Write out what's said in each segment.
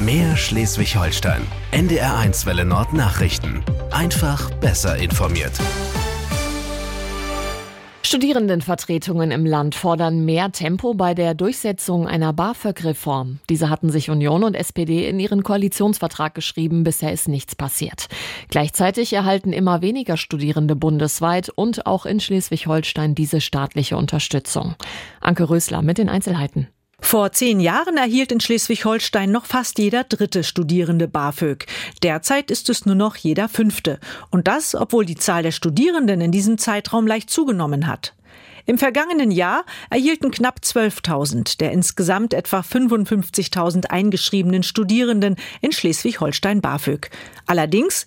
Mehr Schleswig-Holstein. NDR1 Welle Nord Nachrichten. Einfach besser informiert. Studierendenvertretungen im Land fordern mehr Tempo bei der Durchsetzung einer BAföG-Reform. Diese hatten sich Union und SPD in ihren Koalitionsvertrag geschrieben, bisher ist nichts passiert. Gleichzeitig erhalten immer weniger Studierende bundesweit und auch in Schleswig-Holstein diese staatliche Unterstützung. Anke Rösler mit den Einzelheiten. Vor 10 Jahren erhielt in Schleswig-Holstein noch fast jeder 3. Studierende BAföG. Derzeit ist es nur noch jeder 5. Und das, obwohl die Zahl der Studierenden in diesem Zeitraum leicht zugenommen hat. Im vergangenen Jahr erhielten knapp 12.000 der insgesamt etwa 55.000 eingeschriebenen Studierenden in Schleswig-Holstein BAföG. Allerdings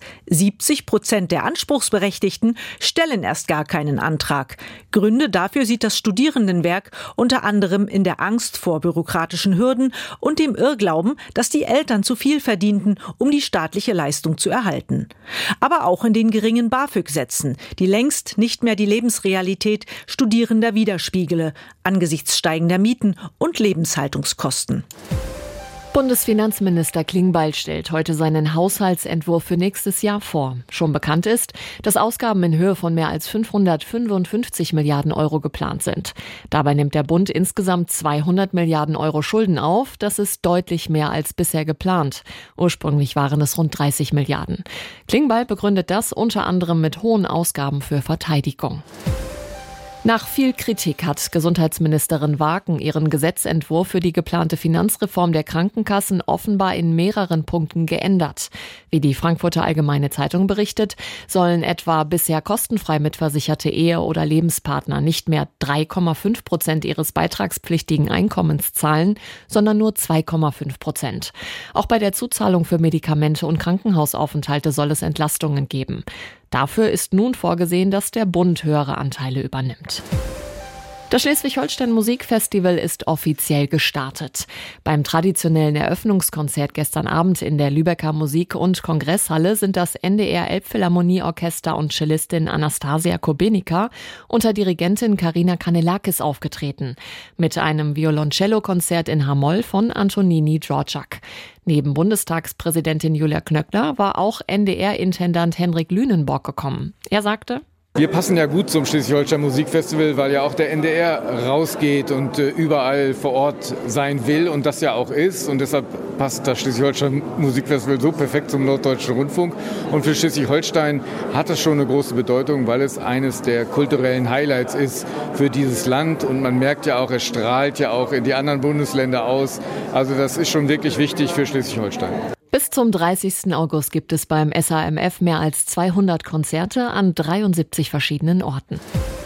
70% der Anspruchsberechtigten stellen erst gar keinen Antrag. Gründe dafür sieht das Studierendenwerk unter anderem in der Angst vor bürokratischen Hürden und dem Irrglauben, dass die Eltern zu viel verdienten, um die staatliche Leistung zu erhalten. Aber auch in den geringen BAföG-Sätzen, die längst nicht mehr die Lebensrealität Studierender widerspiegele, angesichts steigender Mieten und Lebenshaltungskosten. Bundesfinanzminister Klingbeil stellt heute seinen Haushaltsentwurf für nächstes Jahr vor. Schon bekannt ist, dass Ausgaben in Höhe von mehr als 555 Milliarden Euro geplant sind. Dabei nimmt der Bund insgesamt 200 Milliarden Euro Schulden auf. Das ist deutlich mehr als bisher geplant. Ursprünglich waren es rund 30 Milliarden. Klingbeil begründet das unter anderem mit hohen Ausgaben für Verteidigung. Nach viel Kritik hat Gesundheitsministerin Waaken ihren Gesetzentwurf für die geplante Finanzreform der Krankenkassen offenbar in mehreren Punkten geändert. Wie die Frankfurter Allgemeine Zeitung berichtet, sollen etwa bisher kostenfrei mitversicherte Ehe- oder Lebenspartner nicht mehr 3,5% ihres beitragspflichtigen Einkommens zahlen, sondern nur 2,5%. Auch bei der Zuzahlung für Medikamente und Krankenhausaufenthalte soll es Entlastungen geben. Dafür ist nun vorgesehen, dass der Bund höhere Anteile übernimmt. Das Schleswig-Holstein Musikfestival ist offiziell gestartet. Beim traditionellen Eröffnungskonzert gestern Abend in der Lübecker Musik- und Kongresshalle sind das NDR Elbphilharmonieorchester und Cellistin Anastasia Kobenica unter Dirigentin Karina Kanellakis aufgetreten. Mit einem Violoncello-Konzert in H-Moll von Antonini Dvorak. Neben Bundestagspräsidentin Julia Knöckler war auch NDR-Intendant Henrik Lünenborg gekommen. Er sagte: Wir passen ja gut zum Schleswig-Holstein Musikfestival, weil ja auch der NDR rausgeht und überall vor Ort sein will und das ja auch ist. Und deshalb passt das Schleswig-Holstein Musikfestival so perfekt zum Norddeutschen Rundfunk. Und für Schleswig-Holstein hat es schon eine große Bedeutung, weil es eines der kulturellen Highlights ist für dieses Land. Und man merkt ja auch, es strahlt ja auch in die anderen Bundesländer aus. Also das ist schon wirklich wichtig für Schleswig-Holstein. Bis zum 30. August gibt es beim SAMF mehr als 200 Konzerte an 73 verschiedenen Orten.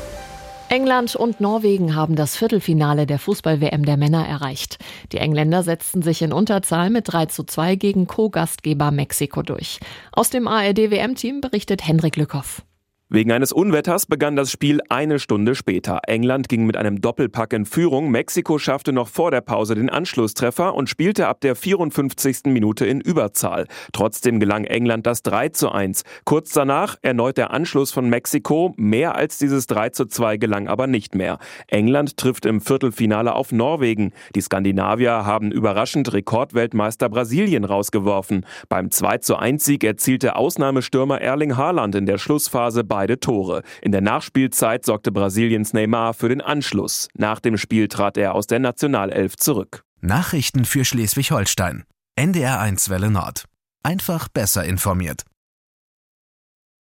England und Norwegen haben das Viertelfinale der Fußball-WM der Männer erreicht. Die Engländer setzten sich in Unterzahl mit 3:2 gegen Co-Gastgeber Mexiko durch. Aus dem ARD-WM-Team berichtet Hendrik Lückhoff. Wegen eines Unwetters begann das Spiel eine Stunde später. England ging mit einem Doppelpack in Führung. Mexiko schaffte noch vor der Pause den Anschlusstreffer und spielte ab der 54. Minute in Überzahl. Trotzdem gelang England das 3:1. Kurz danach erneut der Anschluss von Mexiko. Mehr als dieses 3:2 gelang aber nicht mehr. England trifft im Viertelfinale auf Norwegen. Die Skandinavier haben überraschend Rekordweltmeister Brasilien rausgeworfen. Beim 2:1-Sieg erzielte Ausnahmestürmer Erling Haaland in der Schlussphase beide Tore. In der Nachspielzeit sorgte Brasiliens Neymar für den Anschluss. Nach dem Spiel trat er aus der Nationalelf zurück. Nachrichten für Schleswig-Holstein. NDR1 Welle Nord. Einfach besser informiert.